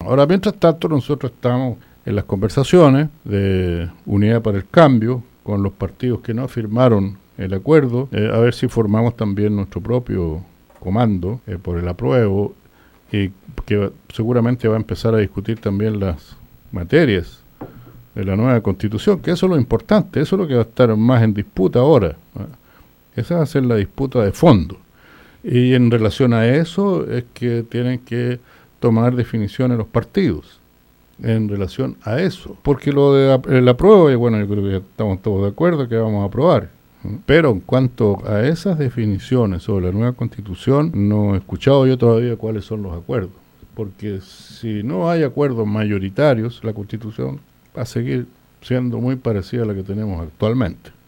Ahora, mientras tanto, nosotros estamos en las conversaciones de Unidad para el Cambio con los partidos que no firmaron el acuerdo, a ver si formamos también nuestro propio comando por el apruebo, y que seguramente va a empezar a discutir también las materias de la nueva Constitución, que eso es lo importante, eso es lo que va a estar más en disputa ahora, ¿no? Esa va a ser la disputa de fondo. Y en relación a eso es que tienen que tomar definiciones los partidos en relación a eso. Porque lo de el apruebo, bueno, yo creo que estamos todos de acuerdo que vamos a aprobar. Pero en cuanto a esas definiciones sobre la nueva Constitución, no he escuchado yo todavía cuáles son los acuerdos. Porque si no hay acuerdos mayoritarios, la Constitución va a seguir siendo muy parecida a la que tenemos actualmente.